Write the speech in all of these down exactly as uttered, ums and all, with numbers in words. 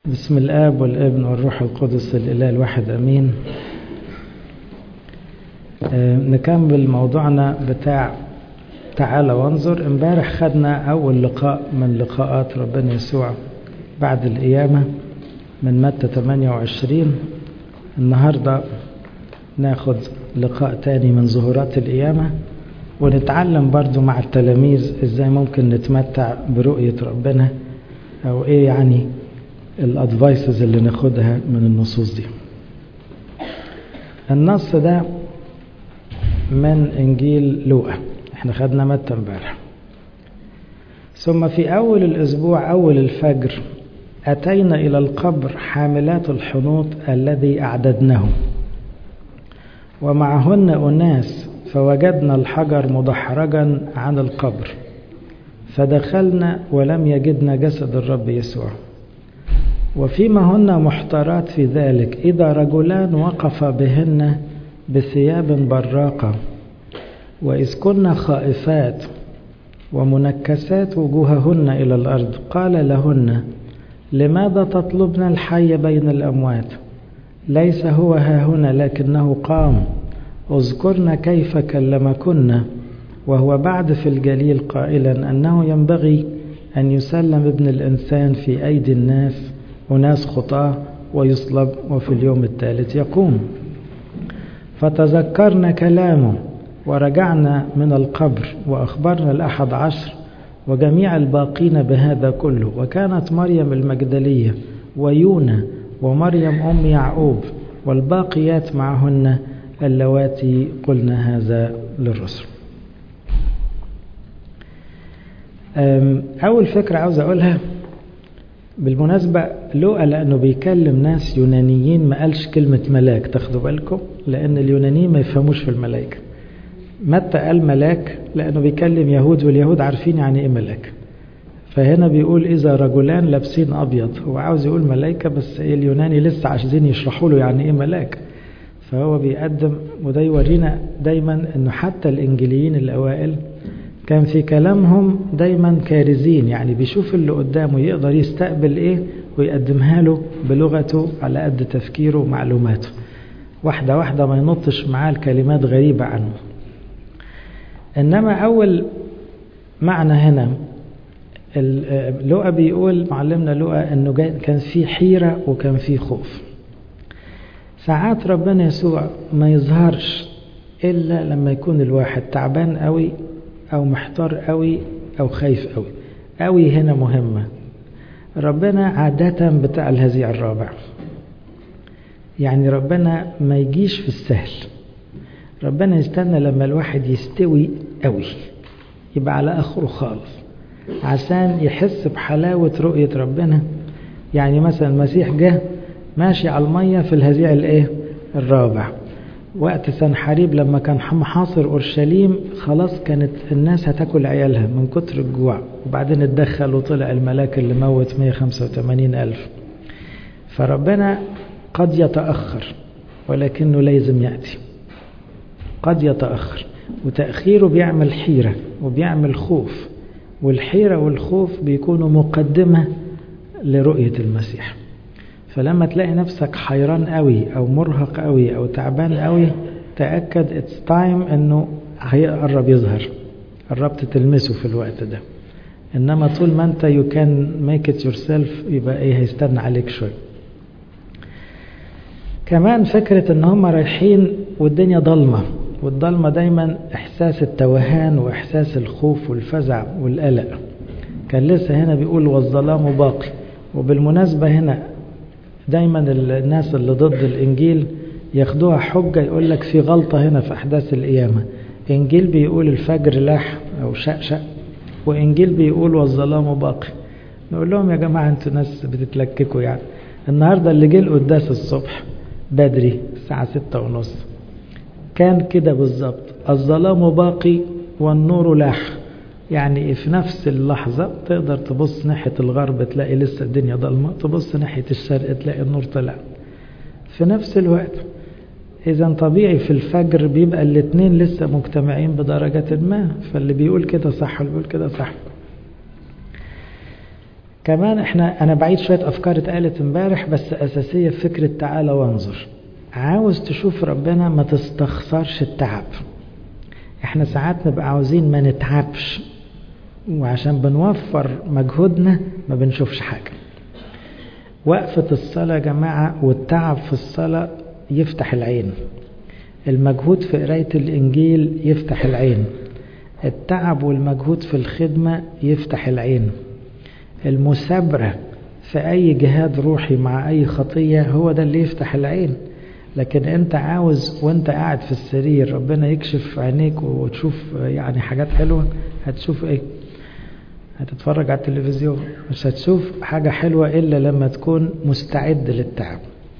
بسم الآب والابن والروح القدس الإله الواحد أمين. آه نكمل موضوعنا بتاع تعالى وانظر. امبارح خدنا أول لقاء من لقاءات ربنا يسوع بعد القيامة من متى ثمانية وعشرين. النهاردة ناخد لقاء تاني من ظهورات القيامة، ونتعلم برضو مع التلاميذ ازاي ممكن نتمتع برؤية ربنا، او ايه يعني الادفايسز اللي ناخدها من النصوص دي. النص ده من انجيل لوقا، احنا خدنا متى امبارح. ثم في اول الاسبوع اول الفجر اتينا الى القبر حاملات الحنوط الذي اعددناه ومعهن اناس، فوجدنا الحجر مدحرجا عن القبر، فدخلنا ولم يجدنا جسد الرب يسوع. وفيما هن محتارات في ذلك إذا رجلان وقفا بهن بثياب براقة، وإذ كنا خائفات ومنكسات وجوههن إلى الأرض، قال لهن: لماذا تطلبن الحي بين الأموات؟ ليس هو هاهنا لكنه قام. اذكرن كيف كلمكن وهو بعد في الجليل قائلا أنه ينبغي أن يسلم ابن الإنسان في أيدي الناس وناس خطاه ويصلب وفي اليوم الثالث يقوم. فتذكرنا كلامه ورجعنا من القبر وأخبرنا الأحد عشر وجميع الباقين بهذا كله، وكانت مريم المجدلية ويونا ومريم أم يعقوب والباقيات معهن اللواتي قلنا هذا للرسل. أول فكرة عاوز أقولها بالمناسبة، لوقا لأنه بيكلم ناس يونانيين ما قالش كلمة ملاك، تاخدوا بالكم، لأن اليونانيين ما يفهموش في الملائكة. متى قال ملاك لأنه بيكلم يهود، واليهود عارفين يعني إيه ملاك، فهنا بيقول إذا رجلان لابسين أبيض، هو عاوز يقول ملائكة بس إيه اليوناني لسه عايزين يشرحوا له يعني إيه ملاك، فهو بيقدم. وده يورينا دايما إنه حتى الإنجيليين الأوائل كان في كلامهم دايما كارزين، يعني بيشوف اللي قدامه يقدر يستقبل ايه ويقدمها له بلغته على قد تفكيره ومعلوماته، واحدة واحدة ما ينطش معاه الكلمات غريبة عنه. انما اول معنى هنا لوقا بيقول معلمنا لوقا انه كان في حيرة وكان في خوف. ساعات ربنا يسوع ما يظهرش الا لما يكون الواحد تعبان قوي أو محتار قوي أو خايف قوي قوي. هنا مهمة، ربنا عادة بتاع الهزيع الرابع، يعني ربنا ما يجيش في السهل، ربنا يستنى لما الواحد يستوي قوي يبقى على آخره خالص عشان يحس بحلاوة رؤية ربنا. يعني مثلا المسيح جه ماشي على المية في الهزيع الايه الرابع، وقت سنحريب لما كان محاصر أورشليم خلاص كانت الناس هتاكل عيالها من كتر الجوع، وبعدين اتدخل وطلع الملاك اللي موت مية وخمسة وثمانين ألف. فربنا قد يتأخر ولكنه لازم يأتي، قد يتأخر، وتأخيره بيعمل حيرة وبيعمل خوف، والحيرة والخوف بيكونوا مقدمة لرؤية المسيح. فلما تلاقي نفسك حيران قوي او مرهق قوي او تعبان قوي، تأكد اتس تايم انه هيقرب يظهر، قربت تلمسه في الوقت ده. انما طول ما انت you can make it yourself يبقى ايه هيستنى عليك شوي. كمان فكرة ان هم رايحين والدنيا ضلمة، والضلمة دايما احساس التوهان واحساس الخوف والفزع والقلق. كان لسه هنا بيقول والظلام باقي. وبالمناسبة هنا دايما الناس اللي ضد الإنجيل ياخدوها حجة، يقول لك في غلطة هنا في أحداث القيامة. إنجيل بيقول الفجر لاح أو شقشق، وإنجيل بيقول والظلام باقي. نقول لهم يا جماعة أنتوا ناس بتتلككوا، يعني النهاردة اللي جه القداس الصبح بدري الساعة ستة ونص كان كده بالظبط، الظلام باقي والنور لاح. يعني في نفس اللحظة تقدر تبص ناحية الغرب تلاقي لسه الدنيا ضلمة، تبص ناحية الشرق تلاقي النور طلع في نفس الوقت. إذا طبيعي في الفجر بيبقى الاثنين لسه مجتمعين بدرجة ما، فاللي بيقول كده صح واللي بيقول كده صح. كمان احنا انا بعيد شوية افكار اتقالت امبارح بس اساسية في فكرة تعالى وانظر. عاوز تشوف ربنا ما تستخسرش التعب. احنا ساعات نبقى عاوزين ما نتعبش، وعشان بنوفر مجهودنا ما بنشوفش حاجة. وقفة الصلاة يا جماعة والتعب في الصلاة يفتح العين. المجهود في قراية الإنجيل يفتح العين. التعب والمجهود في الخدمة يفتح العين. المثابرة في أي جهاد روحي مع أي خطية هو ده اللي يفتح العين. لكن أنت عاوز وأنت قاعد في السرير ربنا يكشف عينيك وتشوف يعني حاجات حلوة، هتشوف إيه؟ هتتفرج على التلفزيون، مش هتشوف حاجة حلوة إلا لما تكون مستعد للتعب.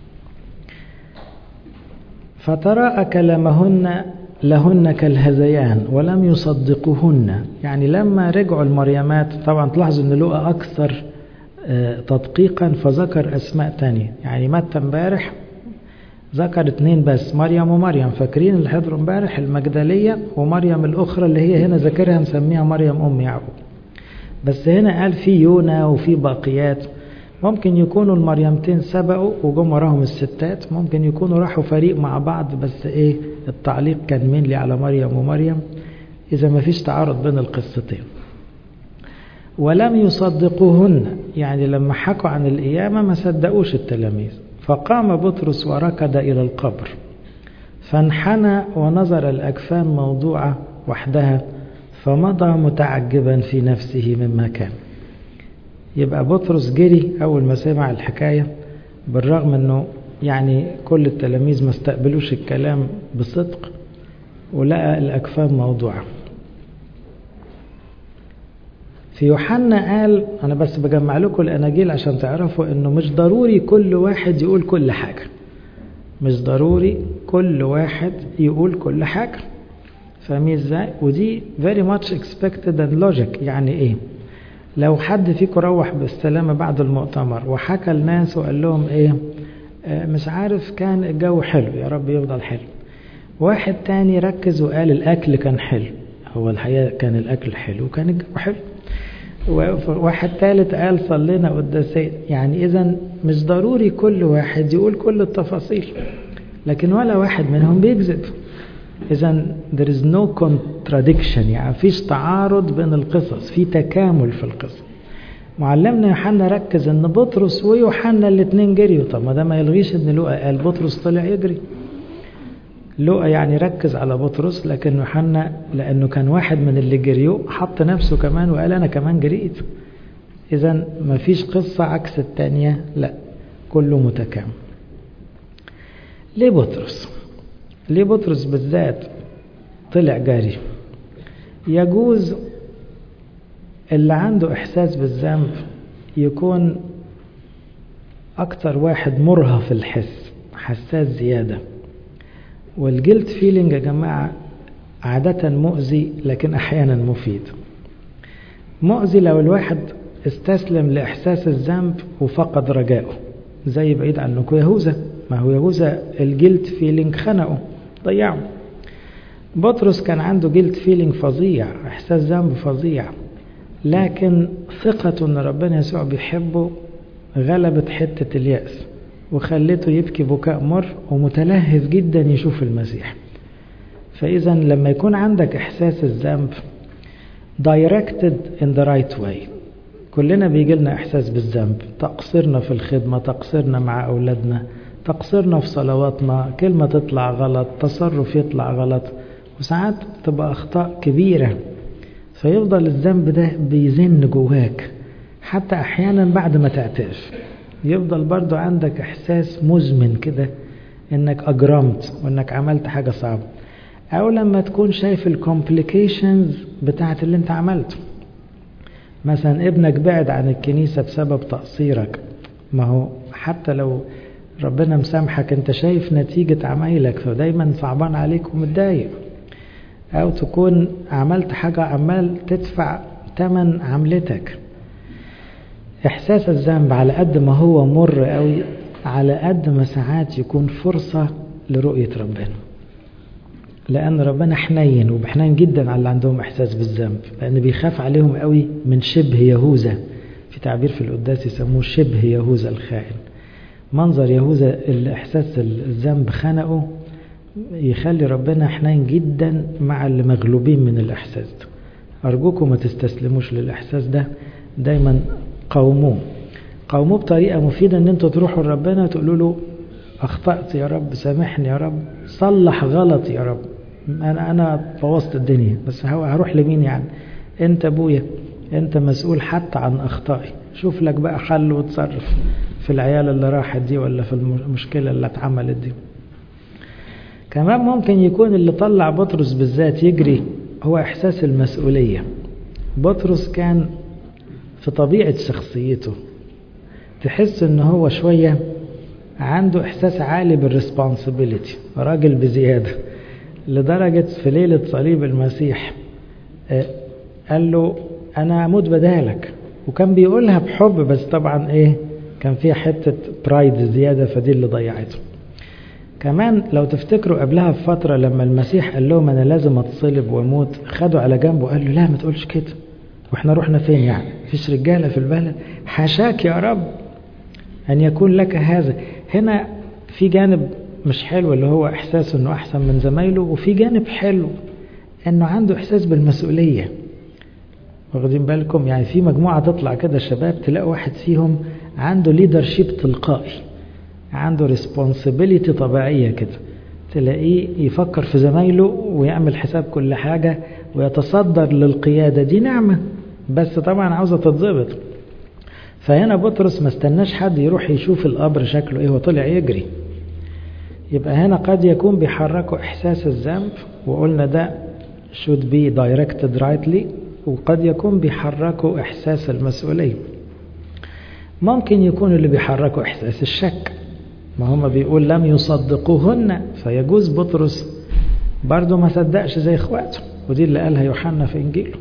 فتراءى كلامهن لهن كالهذيان ولم يصدقوهن. يعني لما رجعوا المريمات، طبعا تلاحظوا ان لوقا اكثر تدقيقا فذكر اسماء تانية. يعني متى امبارح ذكر اتنين بس، مريم ومريم، فاكرين اللي حضروا امبارح المجدلية، ومريم الاخرى اللي هي هنا ذكرها مسميها مريم ام يعقوب. بس هنا قال في يونا وفي باقيات. ممكن يكونوا المريمتين سبقوا وجم وراهم الستات، ممكن يكونوا راحوا فريق مع بعض، بس ايه التعليق كان مين لي على مريم ومريم، اذا ما فيش تعارض بين القصتين. ولم يصدقوهن، يعني لما حكوا عن القيامة ما صدقوش التلاميذ. فقام بطرس وركض إلى القبر فانحنى ونظر الأكفان موضوعة وحدها فمضى متعجبا في نفسه مما كان. يبقى بطرس جري أول ما سمع الحكاية، بالرغم أنه يعني كل التلاميذ ما استقبلوش الكلام بصدق، ولقى الأكفان موضوعة. في يوحنا قال، أنا بس بجمع لكم الأناجيل عشان تعرفوا أنه مش ضروري كل واحد يقول كل حاجة. مش ضروري كل واحد يقول كل حاجة. فاهمين ازاي؟ ودي very much expected and logic. يعني ايه؟ لو حد فيكم روح بالسلامة بعد المؤتمر وحكى الناس وقال لهم ايه آه مش عارف كان الجو حلو، يا رب يفضل حلو. واحد تاني ركز وقال الأكل كان حلو، هو الحقيقة كان الأكل حلو وكان الجو حلو. وواحد ثالث قال صلينا قداسين. يعني إذن مش ضروري كل واحد يقول كل التفاصيل، لكن ولا واحد منهم بيكذب. إذن there is no contradiction، يعني فيش تعارض بين القصص، في تكامل في القصة. معلمنا يوحنا ركز ان بطرس ويوحنا الاثنين جريوا. طب ما ده ما يلغيش ان لوقا قال بطرس طلع يجري. لوقا يعني ركز على بطرس، لكن يوحنا لانه كان واحد من اللي جريوا حط نفسه كمان وقال انا كمان جريت. اذا ما فيش قصة عكس التانية، لا كله متكامل. ليه بطرس؟ ليه بطرس بالذات طلع جاري؟ يجوز اللي عنده إحساس بالذنب يكون أكتر واحد مرهف الحس، حساس زيادة. والجلد فيلينج يا جماعة عادة مؤذي لكن أحيانا مفيد. مؤذي لو الواحد استسلم لإحساس الذنب وفقد رجائه، زي بعيد عنكم يهوذا. ما هو يهوذا الجلد فيلينج خنقه ضيعه. بطرس كان عنده جلد فيلينج فظيع، إحساس ذنب فظيع، لكن ثقته ان ربنا يسوع بيحبه غلبت حتة اليأس وخلته يبكي بكاء مر ومتلهف جدا يشوف المسيح. فإذا لما يكون عندك إحساس الذنب directed in the right way، كلنا بيجي لنا إحساس بالذنب، تقصيرنا في الخدمة، تقصيرنا مع أولادنا، تقصيرنا في صلواتنا، كلمة تطلع غلط، تصرف يطلع غلط، وساعات تبقى أخطاء كبيرة. فيفضل الذنب ده بيزن جواك حتى أحيانا بعد ما تعترف، يفضل برضو عندك إحساس مزمن كده إنك أجرمت وإنك عملت حاجة صعبة. أو لما تكون شايف الكومبليكيشنز بتاعت اللي انت عملته، مثلا ابنك بعد عن الكنيسة بسبب تقصيرك، ما هو حتى لو ربنا مسامحك انت شايف نتيجة عمايلك، فدايما صعبان عليك ومتضايق. أو تكون عملت حاجة عمال تدفع ثمن عملتك. إحساس الذنب على قد ما هو مر قوي، على قد ما ساعات يكون فرصة لرؤية ربنا، لأن ربنا حنين وبحنين جدا على اللي عندهم إحساس بالذنب، لأن بيخاف عليهم قوي من شبه يهوذا. في تعبير في القداس يسموه شبه يهوذا الخائن. منظر يهوذا الإحساس الذنب خنقه يخلي ربنا حنين جدا مع اللي مغلوبين من الإحساس ده. أرجوكم ما تستسلموش للإحساس ده، دايما قاوموه قاوموه بطريقة مفيدة، ان انتوا تروحوا لربنا تقولوا له اخطأت يا رب، سامحني يا رب، صلح غلطي يا رب، انا انا بوظت الدنيا، بس هروح لمين يعني؟ انت ابويا، انت مسؤول حتى عن اخطائي، شوف لك بقى حل وتصرف في العيال اللي راحت دي ولا في المشكلة اللي اتعملت دي. كمان ممكن يكون اللي طلع بطرس بالذات يجري هو احساس المسؤولية. بطرس كان في طبيعة شخصيته تحس ان هو شوية عنده احساس عالي بالرسبونسبيليتي، راجل بزيادة، لدرجة في ليلة صليب المسيح قال له انا اموت بدالك، وكان بيقولها بحب، بس طبعا ايه كان فيها حتة برايد زيادة، فدي اللي ضيعته. كمان لو تفتكروا قبلها بفترة لما المسيح قال لهم انا لازم اتصلب واموت، خدوا على جنبه وقال له لا ما تقولش كده، واحنا رحنا فين يعني؟ فيش رجالة في البلد؟ حاشاك يا رب ان يكون لك هذا. هنا في جانب مش حلو اللي هو احساس انه احسن من زمايله، وفي جانب حلو انه عنده احساس بالمسؤولية. واخدين بالكم؟ يعني في مجموعة تطلع كده شباب تلاقي واحد فيهم عنده ليدرشيب تلقائي، عنده ريسبونسبيليتي طبيعية كده، تلاقيه يفكر في زمايله ويعمل حساب كل حاجة ويتصدر للقيادة. دي نعمة، بس طبعا عاوزة تتضبط. فهنا بطرس ما استناش حد يروح يشوف القبر شكله ايه وطلع يجري. يبقى هنا قد يكون بيحركوا احساس الذنب، وقلنا ده should be directed rightly، وقد يكون بيحركوا احساس المسؤولية. ممكن يكون اللي بيحركوا احساس الشك، ما هم بيقول لم يصدقوهن، فيجوز بطرس برضو ما صدقش زي اخواته، ودي اللي قالها يوحنا في انجيله.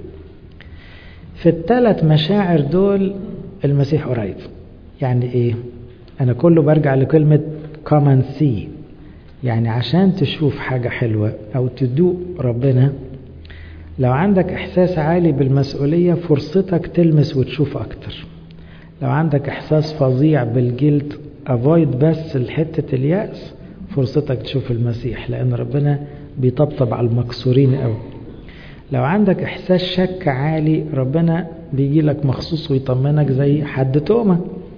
في الثلاث مشاعر دول المسيح قريب. يعني ايه؟ انا كله برجع لكلمة come and see، يعني عشان تشوف حاجة حلوة او تدوق ربنا، لو عندك احساس عالي بالمسؤولية فرصتك تلمس وتشوف اكتر. لو عندك احساس فظيع بالجلد avoid بس الحتة اليأس، فرصتك تشوف المسيح، لان ربنا بيطبطب على المكسورين قوي. لو عندك احساس شك عالي ربنا بيجي لك مخصوص ويطمنك زي حد توما.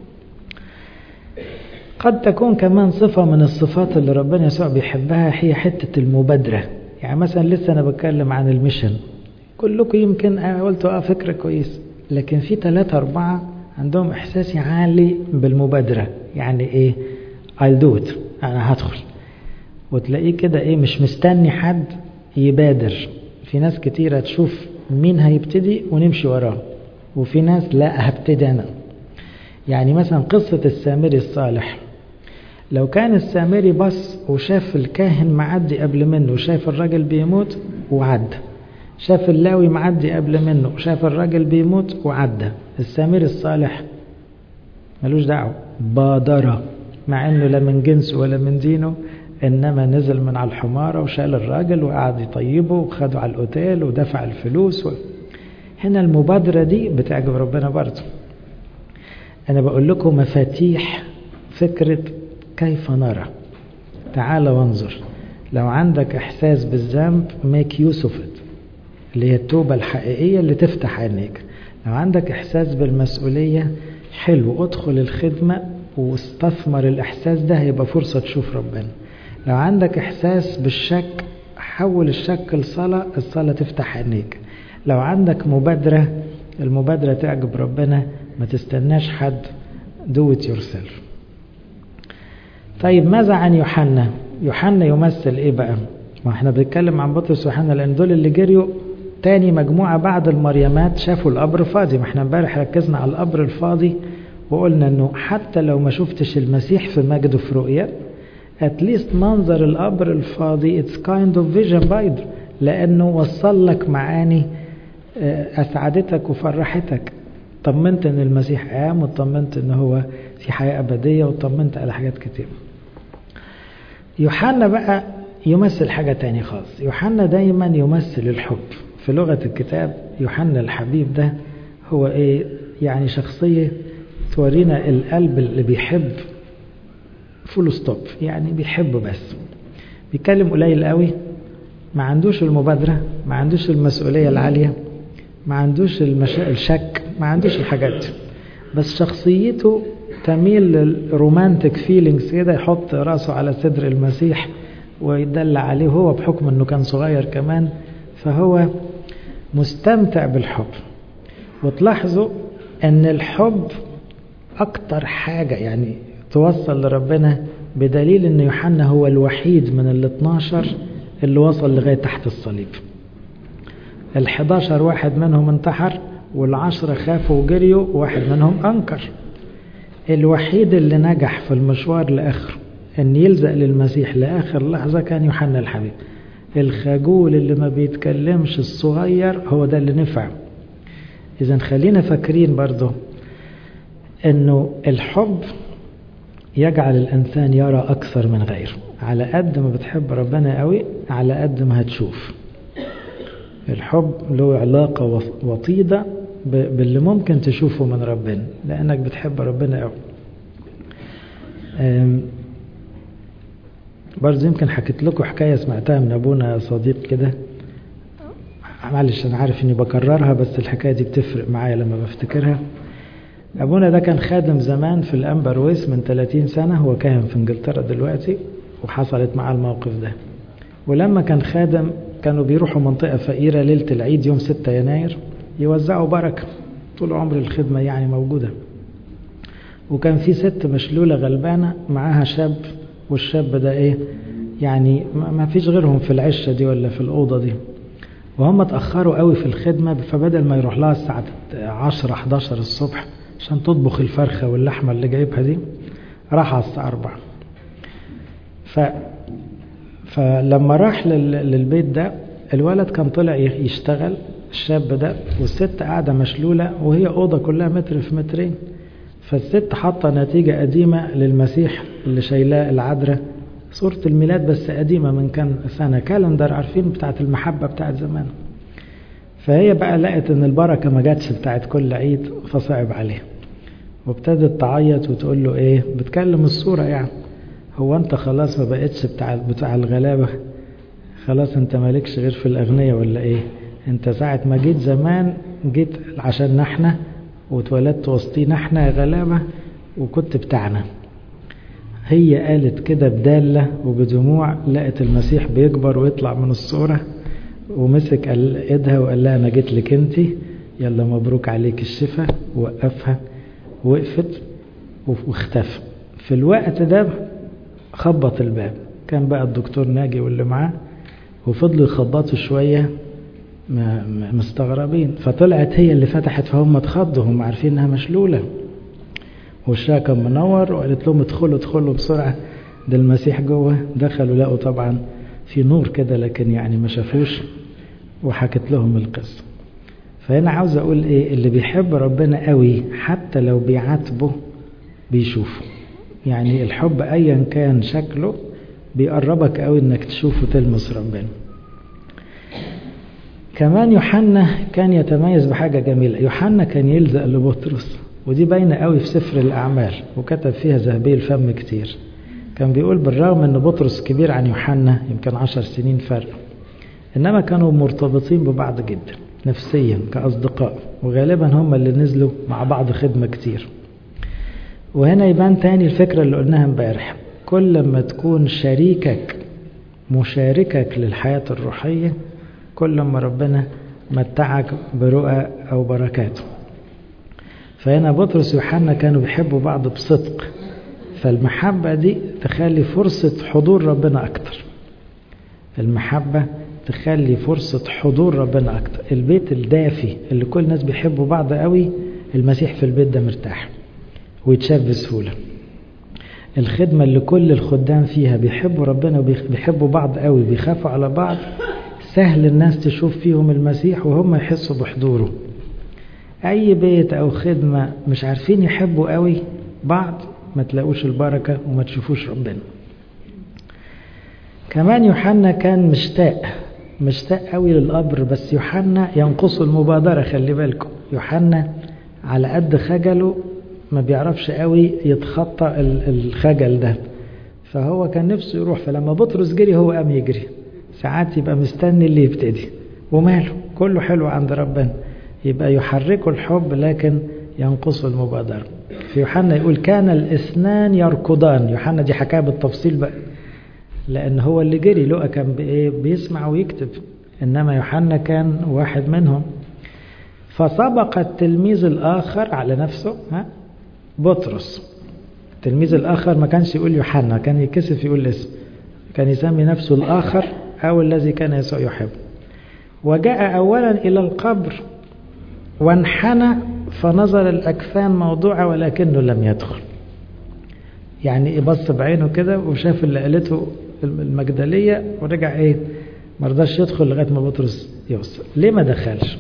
قد تكون كمان صفة من الصفات اللي ربنا يسوع بيحبها هي حتة المبادرة. يعني مثلا لسه أنا بتكلم عن الميشن، كلكم يمكن قلتوا اه فكرة كويس، لكن في ثلاثة أربعة عندهم إحساس عالي بالمبادرة. يعني إيه؟ I'll do it، أنا هدخل. وتلاقيه كده إيه مش مستني حد يبادر. في ناس كتيرة تشوف مين هيبتدي ونمشي وراه، وفي ناس لا هبتدي أنا. يعني مثلا قصة السامري الصالح، لو كان السامري بس وشاف الكاهن معدي قبل منه وشاف الراجل بيموت وعدى، شاف اللاوي معدي قبل منه وشاف الراجل بيموت وعدى، السامري الصالح ملوش دعوة، بادر، مع انه لا من جنسه ولا من دينه، انما نزل من على الحمارة وشال الراجل وقعد يطيبه وخده على الاوتيل ودفع الفلوس و... هنا المبادرة دي بتعجب ربنا برضه. انا بقول لكم مفاتيح فكرة كيف نرى. تعال وانظر. لو عندك احساس بالذنب make use of it، اللي هي التوبة الحقيقية اللي تفتح عينيك. لو عندك احساس بالمسؤولية، حلو، ادخل الخدمة واستثمر الاحساس ده، هيبقى فرصة تشوف ربنا. لو عندك احساس بالشك، حول الشك لصلاة، الصلاة تفتح عينيك. لو عندك مبادرة، المبادرة تعجب ربنا، ما تستناش حد، do it yourself. طيب ماذا عن يوحنا؟ يوحنا يمثل ايه بقى؟ ما احنا بنتكلم عن بطرس ويوحنا لان دول اللي جريوا تاني مجموعة بعد المريمات شافوا القبر فاضي. ما احنا امبارح ركزنا على القبر الفاضي وقلنا انه حتى لو ما شفتش المسيح في مجده في رؤية، اتليست منظر القبر الفاضي it's kind of vision بايدر، لانه وصل لك معاني اسعدتك وفرحتك. طمنت ان المسيح قام، وطمنت ان هو في حياة ابدية، وطمنت على حاجات كتير. يوحنا بقى يمثل حاجة تاني خالص. يوحنا دايما يمثل الحب. في لغة الكتاب يوحنا الحبيب ده هو ايه؟ يعني شخصية تورينا القلب اللي بيحب فول ستوب، يعني بيحب بس، بيتكلم قليل قوي، ما عندوش المبادرة، ما عندوش المسؤولية العالية، ما عندوش المشا... الشك، ما عندوش الحاجات، بس شخصيته تميل للرومانتك فيلينجز كده، يحط راسه على صدر المسيح ويدل عليه، هو بحكم انه كان صغير كمان، فهو مستمتع بالحب. وتلاحظوا ان الحب اكتر حاجة يعني توصل لربنا، بدليل ان يوحنا هو الوحيد من ال اتناشر اللي وصل لغاية تحت الصليب. الحداشر واحد منهم انتحر، والعشرة خافوا وجريوا، واحد منهم انكر. الوحيد اللي نجح في المشوار لآخر ان يلزق للمسيح لآخر لحظة كان يوحنا الحبيب. الخجول اللي ما بيتكلمش الصغير هو ده اللي نفع. اذا خلينا فاكرين برضو انه الحب يجعل الانسان يرى اكثر من غيره. على قد ما بتحب ربنا قوي على قد ما هتشوف. الحب له علاقة وطيدة باللي ممكن تشوفه من ربنا، لانك بتحب ربنا قوي. برضه يمكن حكيت لكم حكاية سمعتها من ابونا صديق كده، معلش انا عارف اني بكررها بس الحكاية دي بتفرق معايا لما بفتكرها. ابونا ده كان خادم زمان في الامبرويس من ثلاثين سنة، هو كان في انجلترا دلوقتي، وحصلت معاه الموقف ده. ولما كان خادم كانوا بيروحوا منطقة فقيرة ليلة العيد يوم ستة يناير يوزعوا بركة، طول عمر الخدمة يعني موجودة. وكان في ست مشلولة غلبانة معاها شاب، والشاب ده ايه يعني ما فيش غيرهم في العشة دي ولا في الأوضة دي، وهم اتأخروا قوي في الخدمة، فبدل ما يروح لها الساعة عشرة حداشر الصبح عشان تطبخ الفرخة واللحمة اللي جايبها دي، راح على الساعة أربعة. ف... فلما راح لل... للبيت ده، الولد كان طلع يشتغل الشاب ده، والست قاعدة مشلولة، وهي أوضة كلها متر في مترين. فالست حاطة نتيجة قديمة للمسيح اللي شايلاه العذراء، صورة الميلاد بس قديمة من كان سنة، كالندر عارفين بتاعت المحبة بتاعت زمان. فهي بقى لقت ان البركة ما جاتش بتاعت كل عيد، فصعب عليها وابتدت تعيط وتقول له ايه، بتكلم الصورة يعني، هو انت خلاص ما بقتش بتاع بتاع الغلابة، خلاص انت مالكش غير في الاغنياء ولا ايه؟ انت ساعة ما جيت زمان جيت عشان احنا، واتولدت وسطينا احنا يا غلابة، وكنت بتاعنا. هي قالت كده بدالة وبدموع، لقت المسيح بيكبر ويطلع من الصورة، ومسك ايدها وقال لها انا جيت لك انتي، يلا مبروك عليك الشفاء، ووقفها، وقفت واختفى. في الوقت ده خبط الباب، كان بقى الدكتور ناجي واللي معاه، وفضلوا يخبطوا شوية مستغربين، فطلعت هي اللي فتحت، فهم اتخضوا، هم عارفين انها مشلولة، وشها كان منور، وقالت لهم ادخلوا ادخلوا بسرعة، ده المسيح جوه. دخلوا لقوا طبعا في نور كده، لكن يعني ما شافوش، وحكت لهم القصة. فهنا عاوز اقول ايه، اللي بيحب ربنا قوي حتى لو بيعاتبه بيشوفه، يعني الحب ايا كان شكله بيقربك قوي انك تشوفه تلمس ربنا. كمان يوحنا كان يتميز بحاجة جميلة، يوحنا كان يلزق لبطرس، ودي باينة قوي في سفر الأعمال، وكتب فيها ذهبي الفم كتير. كان بيقول بالرغم ان بطرس كبير عن يوحنا يمكن عشر سنين فرق، انما كانوا مرتبطين ببعض جدا نفسيا كأصدقاء، وغالبا هم اللي نزلوا مع بعض خدمة كتير. وهنا يبان تاني الفكرة اللي قلناها امبارح، كل ما تكون شريكك مشاركك للحياة الروحية، كل ما ربنا متعك برؤى أو بركاته. فهنا بطرس ويوحنا كانوا بيحبوا بعض بصدق، فالمحبة دي تخلي فرصة حضور ربنا أكتر. المحبة تخلي فرصة حضور ربنا أكتر. البيت الدافي اللي كل الناس بيحبوا بعض قوي، المسيح في البيت ده مرتاح ويتشاف بسهولة. الخدمة اللي كل الخدام فيها بيحبوا ربنا وبيحبوا بعض قوي، بيخافوا على بعض، سهل الناس تشوف فيهم المسيح وهم يحسوا بحضوره. أي بيت أو خدمة مش عارفين يحبوا قوي بعض، ما تلاقوش البركة وما تشوفوش ربنا. كمان يوحنا كان مشتاق مشتاق قوي للقبر، بس يوحنا ينقص المبادرة. خلي بالكم، يوحنا على قد خجله ما بيعرفش قوي يتخطى الخجل ده، فهو كان نفسه يروح. فلما بطرس جري هو قام يجري. ساعات يبقى مستني اللي يبتدي، وماله كله حلو عند ربنا، يبقى يحركه الحب لكن ينقصه المبادرة. في يوحنا يقول كان الاثنان يركضان. يوحنا دي حكاية بالتفصيل بقى، لأن هو اللي جري. لقى كان بيسمع ويكتب، إنما يوحنا كان واحد منهم. فسبق التلميذ الآخر على نفسه، ها بطرس. التلميذ الآخر ما كانش يقول يوحنا، كان يكسف يقول اسم، كان يسمي نفسه الآخر أو الذي كان يسوع يحب. وجاء أولا إلى القبر وانحنى فنظر الأكفان موضوعة ولكنه لم يدخل. يعني بص بعينه كده وشاف اللي قالته المجدلية ورجع ايه مرضاش يدخل لغاية ما بطرس يوصل. ليه ما دخلش؟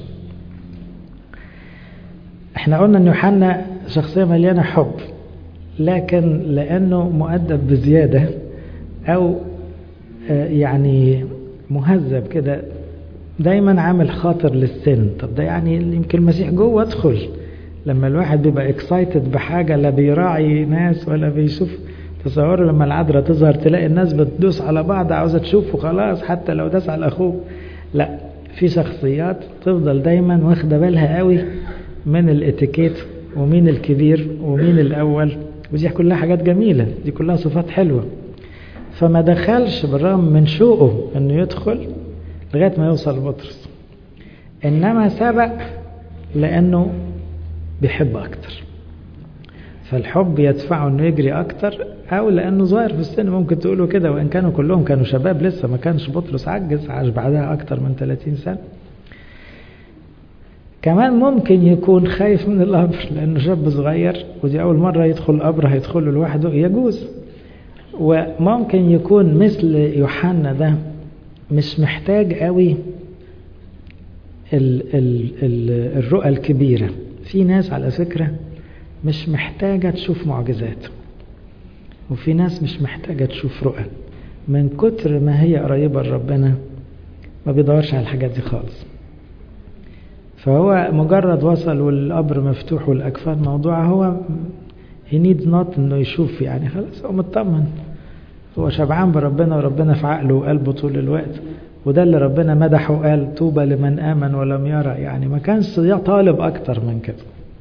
احنا قلنا ان يوحنا شخصية مليانة حب، لكن لأنه مؤدب بزيادة أو يعني مهذب كده، دايما عامل خاطر للسن. طب ده يعني يمكن المسيح جوه ادخل. لما الواحد بيبقى اكسايتد بحاجة لا بيراعي ناس ولا بيشوف. تصوروا لما العذراء تظهر تلاقي الناس بتدوس على بعض عاوزة تشوفه خلاص، حتى لو داس على أخوه. لا، في شخصيات تفضل دايما واخدة بالها قوي من الاتيكيت ومين الكبير ومين الأول، ودي كلها حاجات جميلة، دي كلها صفات حلوة. فما دخلش بالرغم من شوقه انه يدخل لغاية ما يوصل بطرس، انما سبق لانه بيحب اكتر. فالحب يدفعه انه يجري اكتر، او لانه صغير في السن ممكن تقولوا كده، وان كانوا كلهم كانوا شباب لسه، ما كانش بطرس عجز، عاش بعدها اكتر من ثلاثين سنة. كمان ممكن يكون خايف من القبر لانه شاب صغير، ودي اول مرة يدخل القبر هيدخله لوحده، يجوز. وممكن يكون مثل يوحنا ده مش محتاج قوي ال ال ال الرؤى الكبيرة. في ناس على فكرة مش محتاجة تشوف معجزات، وفي ناس مش محتاجة تشوف رؤى، من كتر ما هي قريبة لربنا ما بيدورش على الحاجات دي خالص. فهو مجرد وصل والقبر مفتوح والأكفان موضوعة، هو he needs not انه يشوف، يعني خلاص هو مطمن، هو شبعان بربنا وربنا في عقله وقلبه طول الوقت. وده اللي ربنا مدحه، قال طوبى لمن آمن ولم يرى، يعني ما كانش طالب أكتر من كده.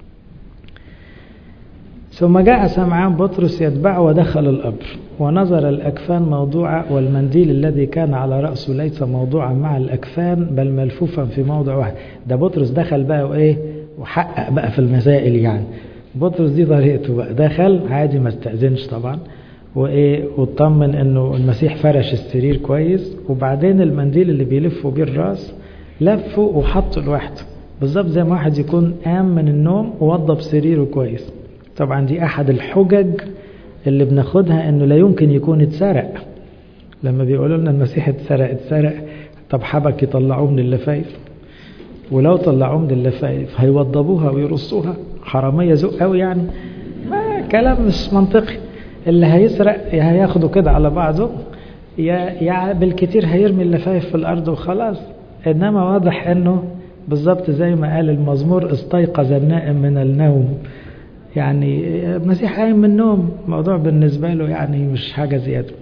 ثم جاء سمعان بطرس يتبعه ودخل القبر ونظر الأكفان موضوعة، والمنديل الذي كان على رأسه ليس موضوعا مع الأكفان بل ملفوفا في موضع واحد. ده بطرس دخل بقى وإيه وحقق بقى في المسائل. يعني بطرس دي طريقته بقى، دخل عادي ما استأذنش طبعا، وايه واطمن انه المسيح فرش السرير كويس، وبعدين المنديل اللي بيلفوا بيه الراس لفه وحطه لوحده بالظبط زي ما واحد يكون قام من النوم ووضب سريره كويس. طبعا دي احد الحجج اللي بناخدها انه لا يمكن يكون اتسرق. لما بيقولوا لنا المسيح اتسرق اتسرق طب حبك يطلعوه من اللفايف، ولو طلعوه من اللفايف هيوضبوها ويرصوها، حرامية ذوق قوي يعني. ما كلام مش منطقي. اللي هيسرق يا هياخده كده على بعضه، يا يا بالكتير هيرمي اللفايف في الارض وخلاص. انما واضح انه بالظبط زي ما قال المزمور استيقظ النائم من النوم، يعني المسيح قايم من النوم، الموضوع بالنسبه له يعني مش حاجه زياده.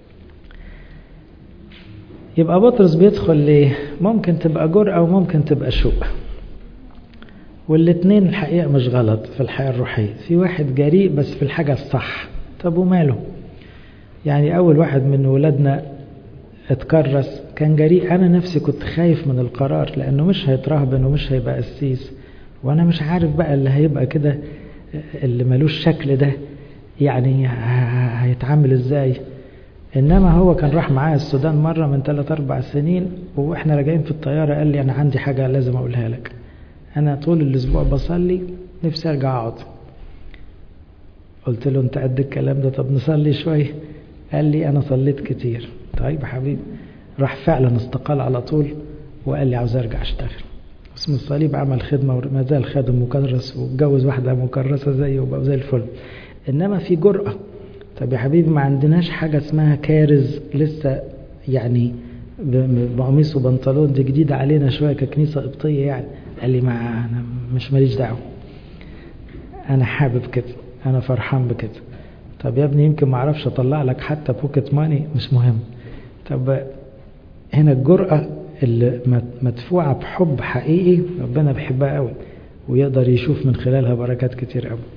يبقى بطرس بيدخل ليه؟ ممكن تبقى جرأة وممكن تبقى شوق، والاثنين الحقيقه مش غلط في الحياه الروحيه. في واحد جريء بس في الحاجه الصح، طب وماله؟ يعني أول واحد من ولادنا اتكرس كان جريء. أنا نفسي كنت خايف من القرار، لأنه مش هيترهبن ومش هيبقى قسيس، وأنا مش عارف بقى اللي هيبقى كده اللي ملوش شكل ده يعني هيتعامل إزاي. إنما هو كان راح معايا السودان مرة من ثلاث أربع سنين، وإحنا راجعين في الطيارة قال لي أنا عندي حاجة لازم أقولها لك، أنا طول الأسبوع بصلي نفسي أرجع أقعد. قلت له انت قد الكلام ده، طب نصلي شوية. قال لي انا صليت كتير. طيب يا حبيبي. راح فعلا استقال على طول وقال لي عاوز ارجع اشتغل. اسم الصليب عمل خدمة وما زال خادم مكرس، واتجوز واحدة مكرسة زيه وبقى زي الفل. انما في جرأة. طب يا حبيبي ما عندناش حاجة اسمها كارز لسه يعني بقميص وبنطلون، دي جديدة علينا شوية ككنيسة قبطية يعني. قال لي ما انا مش ماليش دعوة. أنا حابب كده، أنا فرحان بكده. طب يا ابني يمكن ما اعرفش اطلع لك حتى بوكيت ماني، مش مهم. طب هنا الجرأة اللي مدفوعة بحب حقيقي ربنا بيحبها قوي، ويقدر يشوف من خلالها بركات كتير قوي.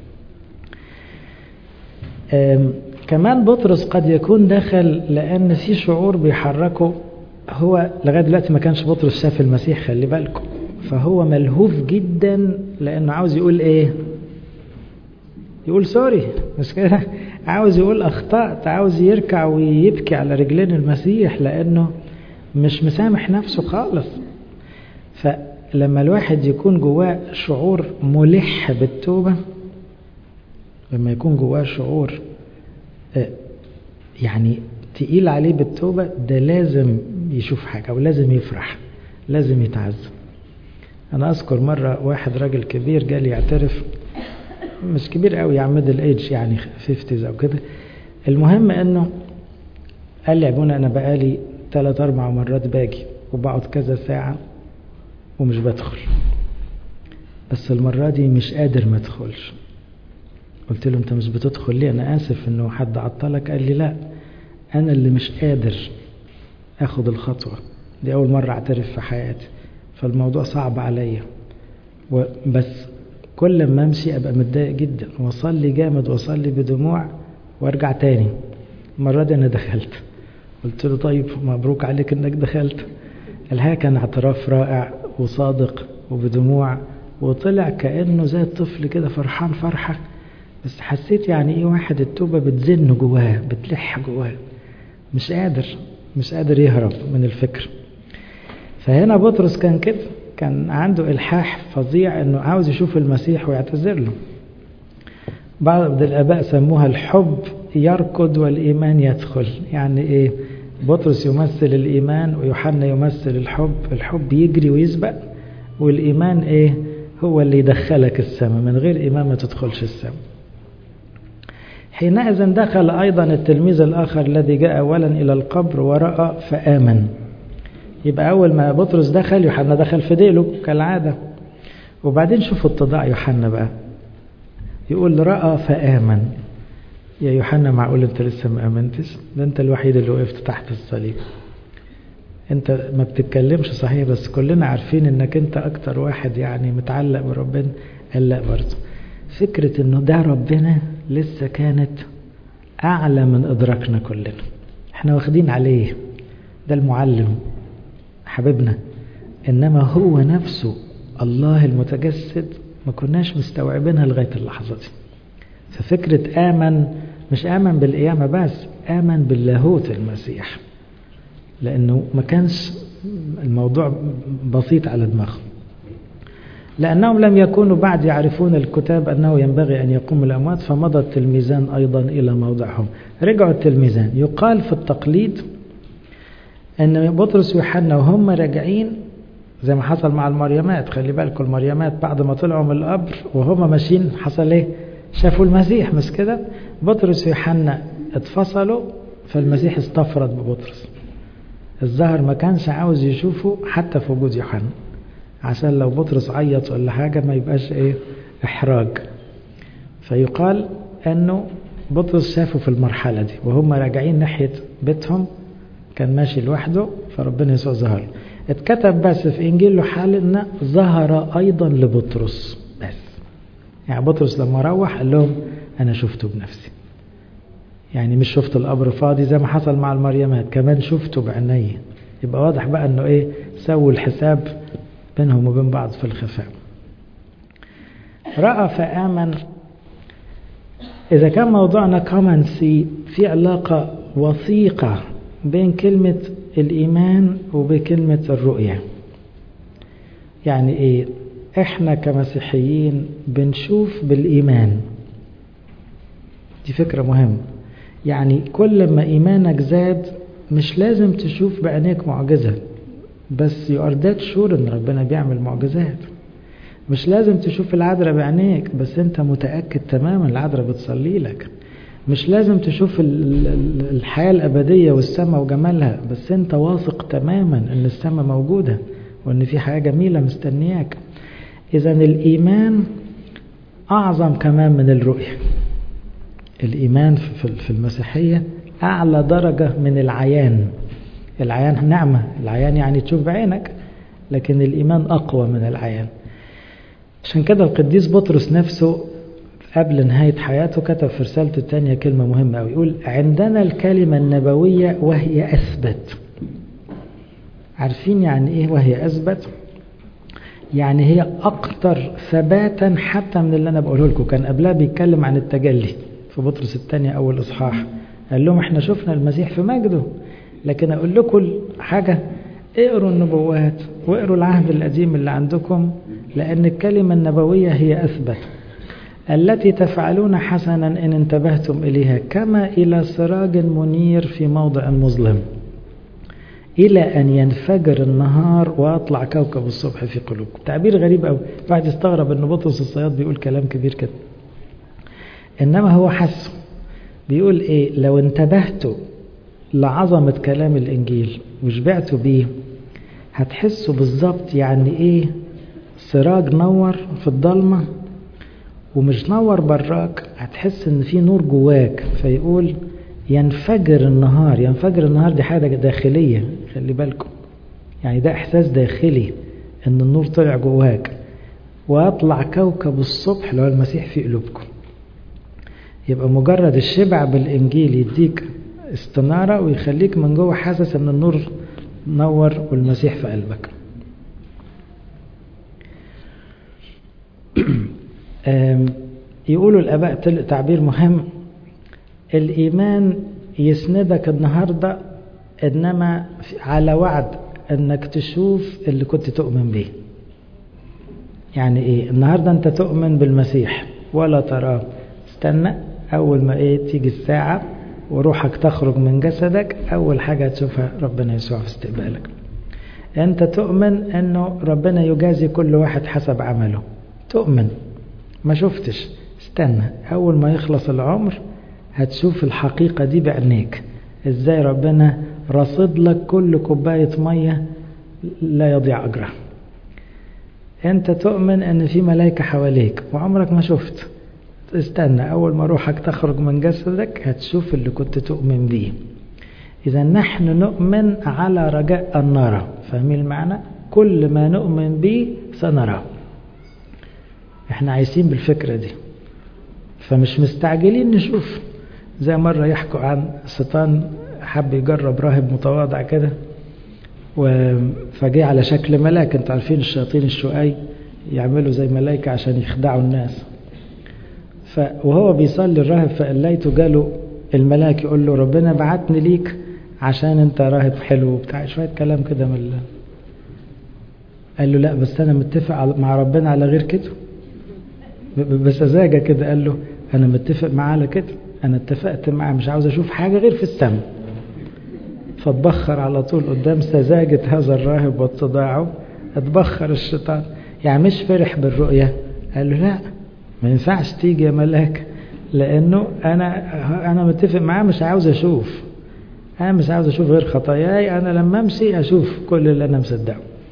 كمان بطرس قد يكون دخل لأن في شعور بيحركه. هو لغاية دلوقتي ما كانش بطرس شاف المسيح، خلي بالكم، فهو ملهوف جدا لأنه عاوز يقول ايه؟ يقول سوري، مش كده؟ عاوز يقول اخطأت، عاوز يركع ويبكي على رجلين المسيح لأنه مش مسامح نفسه خالص. فلما الواحد يكون جواه شعور ملح بالتوبة، لما يكون جواه شعور يعني تقيل عليه بالتوبة، ده لازم يشوف حاجة أو لازم يفرح، لازم يتعزم. أنا أذكر مرة واحد راجل كبير جالي يعترف، مش كبير قوي يا عمد الايدج، يعني خمسين او كده. المهم انه قال لي يا ابونا انا بقالي ثلاث اربع مرات باجي وبقعد كذا ساعة ومش بدخل، بس المرة دي مش قادر ما ادخلش. قلت له انت مش بتدخل ليه؟ انا اسف انه حد عطلك. قال لي لا، انا اللي مش قادر اخد الخطوة دي، اول مرة اعترف في حياتي، فالموضوع صعب عليا، بس كل ما امشي ابقى متضايق جدا واصلي جامد واصلي بدموع وارجع تاني. المرة دي انا دخلت. قلت له طيب مبروك عليك انك دخلت. الحقيقة كان اعتراف رائع وصادق وبدموع، وطلع كأنه زي الطفل كده فرحان فرحة. بس حسيت يعني ايه واحد التوبة بتزن جواه، بتلح جواه، مش قادر مش قادر يهرب من الفكر. فهنا بطرس كان كده، كان عنده إلحاح فظيع انه عاوز يشوف المسيح ويعتذر له. بعض الآباء سموها الحب يركض والإيمان يدخل. يعني ايه؟ بطرس يمثل الإيمان ويوحنا يمثل الحب. الحب يجري ويسبق، والإيمان ايه؟ هو اللي يدخلك السماء، من غير إيمان ما تدخلش السماء. حينئذ دخل أيضا التلميذ الآخر الذي جاء أولا إلى القبر ورأى فآمن. يبقى أول ما بطرس دخل، يوحنا دخل في ديله كالعادة. وبعدين شوفوا اتضاع يوحنا بقى، يقول رأى فآمن. يا يوحنا معقول انت لسه ما آمنتش؟ ده انت الوحيد اللي وقفت تحت الصليب. انت ما بتتكلمش صحيح، بس كلنا عارفين انك انت اكتر واحد يعني متعلق بربنا. قال لا، برضه فكرة انه ده ربنا لسه كانت اعلى من ادراكنا كلنا. احنا واخدين عليه ده المعلم حبيبنا، انما هو نفسه الله المتجسد ما كناش مستوعبينها لغاية اللحظة دي. ففكرة آمن مش آمن بالقيامة بس، آمن باللاهوت المسيح، لأنه ما كانش الموضوع بسيط على دماغهم. لأنهم لم يكونوا بعد يعرفون الكتاب أنه ينبغي أن يقوم الأموات، فمضى التلميذان أيضا إلى موضعهم. رجعوا التلميذان. يقال في التقليد أن بطرس ويوحنا وهم راجعين، زي ما حصل مع المريمات، خلي بالكم المريمات بعد ما طلعوا من القبر وهم ماشيين حصل ايه؟ شافوا المسيح، مش كده؟ بطرس ويوحنا اتفصلوا، فالمسيح استفرد ببطرس. الظاهر ما كانش عاوز يشوفه حتى في وجود يوحنا، عشان لو بطرس عيط ولا حاجة ما يبقاش ايه؟ احراج. فيقال انه بطرس شافه في المرحلة دي وهم راجعين ناحية بيتهم، كان ماشي لوحده، فربنا يسوع ظهر. اتكتب بس في انجيل يوحنا ظهر ايضا لبطرس بس. يعني بطرس لما روح قال لهم انا شفته بنفسي، يعني مش شفت القبر فاضي زي ما حصل مع المريمات، كمان شفته بعيني. يبقى واضح بقى انه ايه؟ سووا الحساب بينهم وبين بعض في الخفاء. رأى فآمن. اذا كان موضوعنا كومنسي، في علاقة وثيقة بين كلمة الإيمان وبكلمة الرؤية. يعني إيه؟ إحنا كمسيحيين بنشوف بالإيمان. دي فكرة مهمة. يعني كل ما إيمانك زاد مش لازم تشوف بعينيك معجزة، بس you are dead sure إن ربنا بيعمل معجزات. مش لازم تشوف العذراء بعينيك، بس أنت متأكد تماما العذراء بتصلي لك. مش لازم تشوف الحياة الأبدية والسماء وجمالها، بس انت واثق تماما ان السماء موجودة وان في حياة جميلة مستنياك. اذا الإيمان أعظم كمان من الرؤية. الإيمان في المسيحية أعلى درجة من العيان. العيان نعمة، العيان يعني تشوف بعينك، لكن الإيمان أقوى من العيان. عشان كده القديس بطرس نفسه قبل نهاية حياته كتب في رسالته الثانية كلمة مهمة أوي، يقول عندنا الكلمة النبوية وهي أثبت. عارفين يعني إيه وهي أثبت؟ يعني هي أكثر ثباتا حتى من اللي أنا بقوله لكم. كان قبلها بيتكلم عن التجلي في بطرس الثانية أول إصحاح، قال لهم إحنا شفنا المسيح في مجده، لكن أقول لكم حاجة، اقروا النبوات واقروا العهد القديم اللي عندكم، لأن الكلمة النبوية هي أثبت، التي تفعلون حسنا إن انتبهتم إليها كما إلى سراج منير في موضع مظلم إلى أن ينفجر النهار وأطلع كوكب الصبح في قلوبكم. تعبير غريب أوي، واحد يستغرب أن بطرس الصياد بيقول كلام كبير كده، إنما هو حسه بيقول إيه؟ لو انتبهتوا لعظمة كلام الإنجيل وشبعتوا بيه هتحسوا بالظبط يعني إيه سراج نور في الضلمة، ومش نور براك، هتحس إن في نور جواك. فيقول ينفجر النهار. ينفجر النهار دي حاجة داخلية، خلي بالكم، يعني ده إحساس داخلي إن النور طلع جواك. وأطلع كوكب الصبح اللي هو المسيح في قلوبكم. يبقى مجرد الشبع بالإنجيل يديك استنارة ويخليك من جوه حاسس ان النور نور والمسيح في قلبك. يقولوا الآباء تعبير مهم، الإيمان يسندك النهاردة إنما على وعد أنك تشوف اللي كنت تؤمن به. يعني إيه؟ النهاردة أنت تؤمن بالمسيح ولا تراه، استنى أول ما إيه تيجي الساعة وروحك تخرج من جسدك، أول حاجة تشوفها ربنا يسوع في استقبالك. أنت تؤمن أنه ربنا يجازي كل واحد حسب عمله، تؤمن، ما شفتش، استنى أول ما يخلص العمر هتشوف الحقيقة دي بعينيك، إزاي ربنا رصد لك كل كوباية مية لا يضيع أجرها. أنت تؤمن أن في ملائكة حواليك وعمرك ما شفت، استنى أول ما روحك تخرج من جسدك هتشوف اللي كنت تؤمن به. إذا نحن نؤمن على رجاء أن نرى. فاهمين المعنى؟ كل ما نؤمن به سنرى. احنا عايشين بالفكرة دي، فمش مستعجلين نشوف. زي مرة يحكوا عن الشيطان حب يجرب راهب متواضع كده، فجاء على شكل ملاك. انتوا عارفين الشياطين الشقاي يعملوا زي ملايكة عشان يخدعوا الناس. وهو بيصلي الراهب فقليته جاله الملاك يقول له ربنا بعتني ليك عشان انت راهب حلو بتاع شوية كلام كده من الله. قال له لا بس انا متفق مع ربنا على غير كده، بسذاجة كده. قال له انا متفق معاه على كده، انا اتفقت معاه مش عاوز اشوف حاجة غير في السماء. فاتبخر على طول قدام سذاجة هذا الراهب واتضاعه، اتبخر الشيطان. يعني مش فرح بالرؤية، قال له لا ما ينفعش تيجي يا ملاك، لانه انا انا متفق معاه مش عاوز اشوف، انا مش عاوز اشوف غير خطاياي، انا لما امشي اشوف كل اللي انا مصدقه.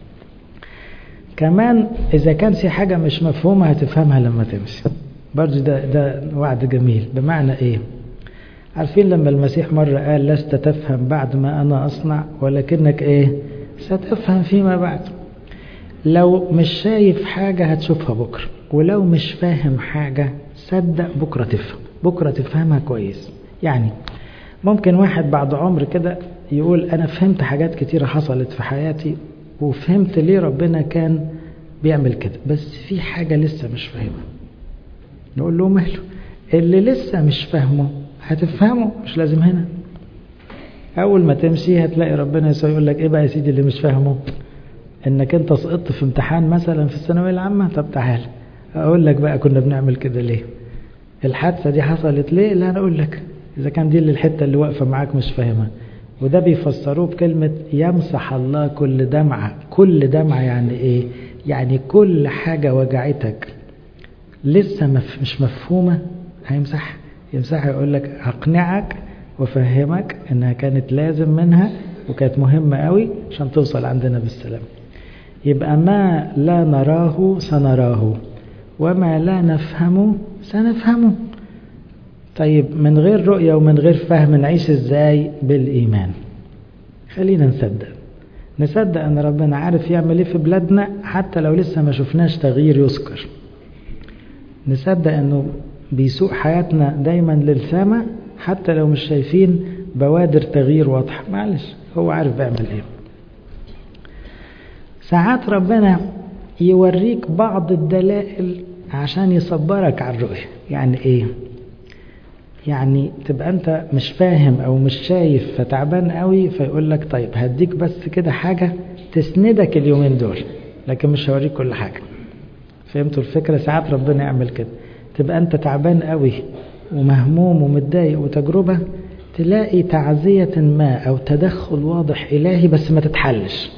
كمان اذا كان في حاجة مش مفهومة هتفهمها لما تمشي. برضه ده ده وعد جميل. بمعنى ايه؟ عارفين لما المسيح مرة قال لست تفهم بعد ما انا اصنع ولكنك ايه ستفهم فيما بعد. لو مش شايف حاجة هتشوفها بكرة، ولو مش فاهم حاجة صدق بكرة تفهم، بكرة تفهمها كويس. يعني ممكن واحد بعد عمر كده يقول أنا فهمت حاجات كتيرة حصلت في حياتي وفهمت ليه ربنا كان بيعمل كده، بس في حاجة لسه مش فاهمها. نقول له ماله، اللي لسه مش فاهمه هتفهمه، مش لازم هنا. أول ما تمشي هتلاقي ربنا يقول لك إيه بقى يا سيدي اللي مش فاهمه؟ انك انت سقطت في امتحان مثلا في الثانويه العامه، طب تعال اقول لك بقى كنا بنعمل كده ليه، الحادثه دي حصلت ليه. لا انا اقول لك اذا كان دي اللي الحته اللي واقفه معاك مش فاهمها. وده بيفسروه بكلمه يمسح الله كل دمعه. كل دمعه يعني ايه؟ يعني كل حاجه وجعتك لسه مف مش مفهومه هيمسح يمسحها. يقول لك هقنعك وفهمك انها كانت لازم منها وكانت مهمه قوي عشان توصل عندنا بالسلام. يبقى ما لا نراه سنراه، وما لا نفهمه سنفهمه. طيب من غير رؤية ومن غير فهم نعيش ازاي؟ بالإيمان. خلينا نصدق نصدق ان ربنا عارف يعمل ايه في بلادنا حتى لو لسه ما شفناش تغيير يذكر. نصدق انه بيسوق حياتنا دايما للسماء حتى لو مش شايفين بوادر تغيير واضحة. معلش هو عارف بيعمل ايه. ساعات ربنا يوريك بعض الدلائل عشان يصبرك على الرؤية. يعني ايه؟ يعني تبقى انت مش فاهم او مش شايف فتعبان قوي، فيقول لك طيب هديك بس كده حاجة تسندك اليومين دول، لكن مش هوريك كل حاجة. فهمتوا الفكرة؟ ساعات ربنا يعمل كده. تبقى انت تعبان قوي ومهموم ومتضايق وتجربة، تلاقي تعزية ما او تدخل واضح الهي بس ما تتحلش،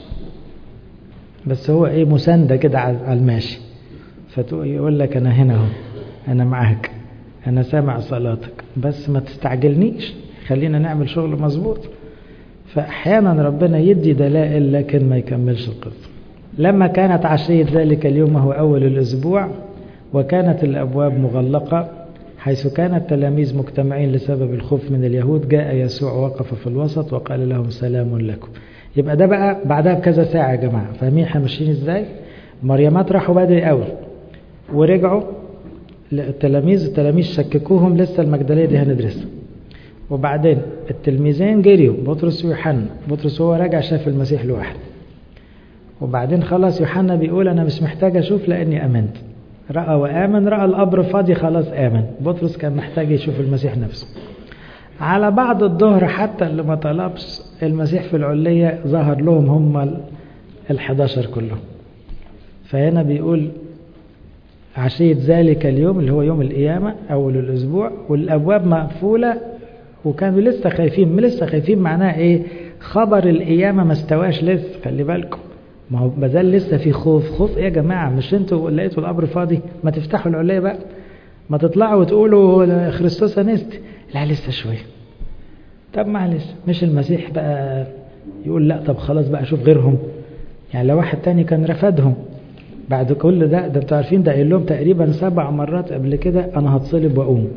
بس هو ايه مساندة كده على الماشي. فيقول لك انا هنا اهو، انا معاك، انا سامع صلاتك، بس ما تستعجلنيش، خلينا نعمل شغل مظبوط. فاحيانا ربنا يدي دلائل لكن ما يكملش القصة. لما كانت عشية ذلك اليوم هو اول الاسبوع وكانت الابواب مغلقة حيث كان التلاميذ مجتمعين لسبب الخوف من اليهود، جاء يسوع وقف في الوسط وقال لهم سلام لكم. يبقى ده بقى بعدها بكذا ساعة يا جماعة. فاهمين احنا ماشيين ازاي؟ مريمات راحوا بدري قوي ورجعوا التلاميذ التلاميذ شككوهم لسه المجدلية دي هندرسها. وبعدين التلميذين جريوا بطرس ويوحنا. بطرس هو راجع شاف المسيح لوحده. وبعدين خلاص يوحنا بيقول انا مش محتاج اشوف لاني امنت. رأى وآمن، رأى القبر فاضي خلاص آمن. بطرس كان محتاج يشوف المسيح نفسه. على بعد الظهر حتى اللي ما طلبش المسيح في العلية ظهر لهم هم الحداشر كلهم. فهنا بيقول عشية ذلك اليوم اللي هو يوم القيامة أول الأسبوع والأبواب مقفولة وكانوا لسه خايفين. لسه خايفين معناه إيه؟ خبر القيامة ما استواش لسه، خلي بالكم. ما هو بزال لسه في خوف. خوف إيه يا جماعة؟ مش انتوا لقيتوا القبر فاضي؟ ما تفتحوا العلية بقى، ما تطلعوا وتقولوا خريستوس أنست. لا لسه شوية. طب معلش مش المسيح بقى يقول لا طب خلاص بقى شوف غيرهم؟ يعني لو واحد تاني كان رفضهم بعد كل ده، ده انتوا عارفين ده قايل لهم تقريبا سبع مرات قبل كده انا هتصلب واقوم،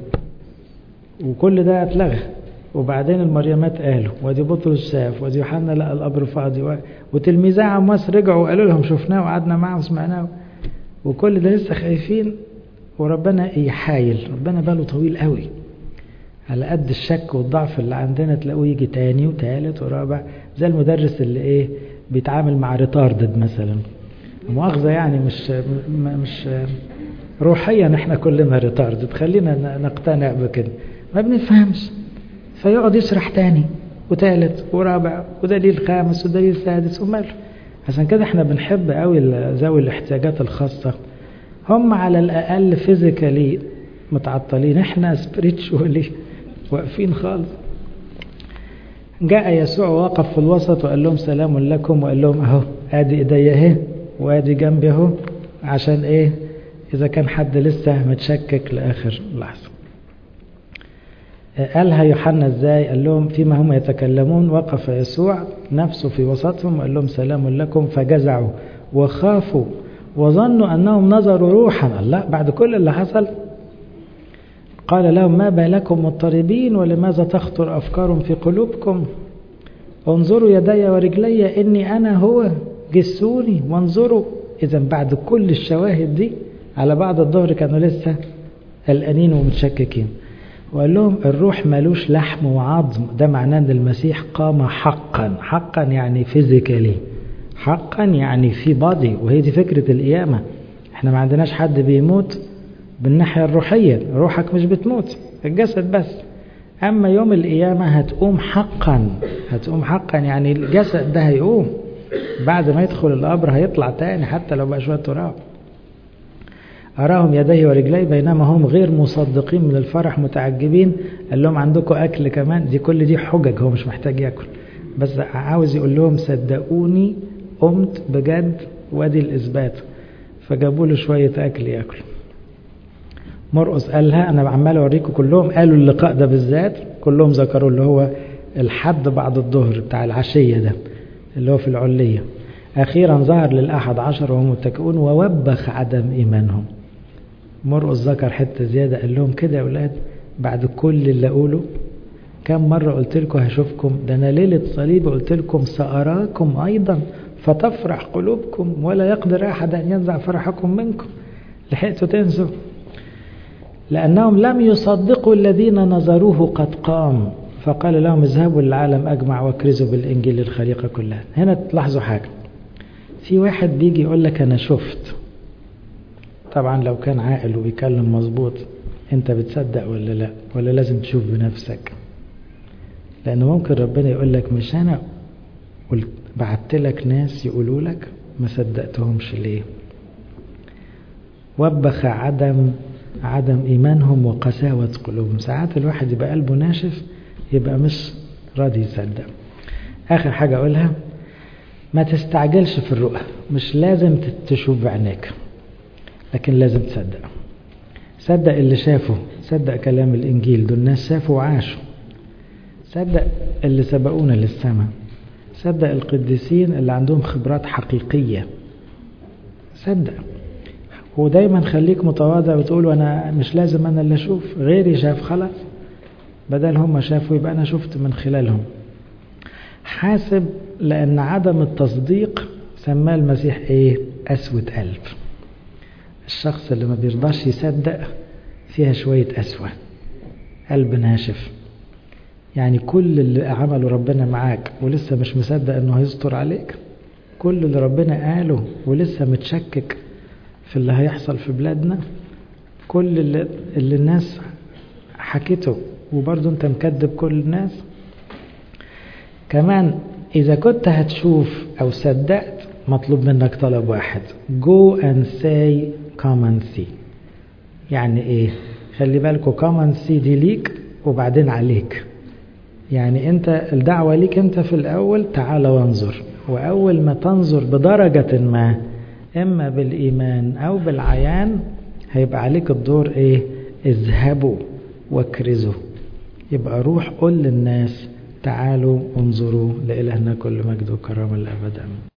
وكل ده اتلغى. وبعدين المريمات قالوا، وادي بطرس شاف، وادي يوحنا لقى القبر فاضي، و... وتلميذي عمواس رجعوا وقالوا لهم شفناه وقعدنا معاه وسمعناه، وكل ده لسه خايفين. وربنا يحايل، ربنا باله طويل قوي. على قد الشك والضعف اللي عندنا تلاقوه يجي تاني وتالت ورابع، زي المدرس اللي ايه بيتعامل مع ريتاردد مثلا. مؤاخذة يعني مش مش روحيا احنا كلنا ريتاردد، خلينا نقتنع بكده. ما بنفهمش فيقعد يشرح تاني وتالت ورابع ودليل خامس ودليل سادس وماله. عشان كده احنا بنحب قوي ذوي الاحتياجات الخاصة. هم على الأقل فيزيكالي متعطلين، احنا سبريتشوالي واقفين خالص. جاء يسوع ووقف في الوسط وقال لهم سلام لكم، وقال لهم اهو ادي ايديا اهي وادي جنبي اهو، عشان ايه؟ اذا كان حد لسه متشكك لاخر لحظه. قالها يوحنا ازاي؟ قال لهم فيما هم يتكلمون وقف يسوع نفسه في وسطهم وقال لهم سلام لكم، فجزعوا وخافوا وظنوا انهم نظروا روحا. الله، بعد كل اللي حصل قال لهم ما بالكم مضطربين ولماذا تخطر افكار في قلوبكم؟ انظروا يدي ورجلي اني انا هو، جسوني وانظروا. اذا بعد كل الشواهد دي على بعد الظهر كانوا لسه قلقانين ومتشككين. وقال لهم الروح مالوش لحم وعظم، ده معناه ان المسيح قام حقا. حقا يعني فيزيكالي، حقا يعني في بادي. وهي دي فكرة القيامة. احنا ما عندناش حد بيموت بالناحية الروحية، روحك مش بتموت، الجسد بس. اما يوم القيامة هتقوم حقا. هتقوم حقا يعني الجسد ده هيقوم بعد ما يدخل القبر، هيطلع تاني حتى لو بقى شوية تراب. أراهم يديه ورجليه بينما هم غير مصدقين من الفرح متعجبين. قال لهم عندكم أكل كمان؟ دي كل دي حجج، هو مش محتاج يأكل، بس عاوز يقول لهم صدقوني قمت بجد وادي الإثبات. فجابوا له شوية أكل يأكل. مرقس قالها، أنا عمال أوريكم كلهم قالوا اللقاء ده بالذات، كلهم ذكروا اللي هو الحد بعد الظهر بتاع العشية ده اللي هو في العلية. أخيرا ظهر للأحد عشر وهم متكئون ووبخ عدم إيمانهم. مرقس ذكر حتة زيادة، قال لهم كده يا أولاد بعد كل اللي أقوله، كم مرة قلت لكم هشوفكم، ده أنا ليلة صليب قلت لكم سأراكم أيضا فتفرح قلوبكم ولا يقدر أحد أن ينزع فرحكم منكم. لحقتوا تنسوا؟ لأنهم لم يصدقوا الذين نظروه قد قام، فقال لهم اذهبوا للعالم أجمع واكرزوا بالإنجيل للخليقة كلها. هنا تلاحظوا حاجة، في واحد بيجي يقول لك أنا شفت، طبعا لو كان عاقل وبيكلم مظبوط أنت بتصدق ولا لا، ولا لازم تشوف بنفسك؟ لأنه ممكن ربنا يقول لك مش أنا قلت بعت لك ناس يقولوا لك ما صدقتهمش ليه؟ وبخ عدم عدم إيمانهم وقساوة قلوبهم. ساعات الواحد يبقى قلبه ناشف يبقى مش راضي يصدق. آخر حاجة أقولها، ما تستعجلش في الرؤى، مش لازم تشوف بعينيك لكن لازم تصدق. صدق اللي شافه، صدق كلام الإنجيل، دول الناس شافوا وعاشوا. صدق اللي سبقونا للسماء، صدق القديسين اللي عندهم خبرات حقيقية، صدق. ودايما خليك متواضع وتقول أنا مش لازم أنا اللي أشوف، غيري شاف خلاص، بدل هم شافوا يبقى أنا شفت من خلالهم. حاسب، لأن عدم التصديق سماه المسيح إيه؟ قسوة قلب. الشخص اللي ما بيرضاش يصدق فيها شوية قسوة، قلب ناشف. يعني كل اللي عمله ربنا معاك ولسه مش مصدق انه هيستر عليك، كل اللي ربنا قاله ولسه متشكك في اللي هيحصل في بلادنا، كل اللي, اللي الناس حكيته وبرضه انت مكذب كل الناس. كمان اذا كنت هتشوف او صدقت مطلوب منك طلب واحد، go and say come and see. يعني ايه؟ خلي بالكوا come and see دي ليك وبعدين عليك. يعني انت الدعوة ليك انت في الاول، تعال وانظر، واول ما تنظر بدرجة ما اما بالايمان او بالعيان هيبقى عليك الدور ايه؟ اذهبوا واكرزوا. يبقى روح قل للناس تعالوا انظروا لإلهنا كل مجد وكرامة الأبد.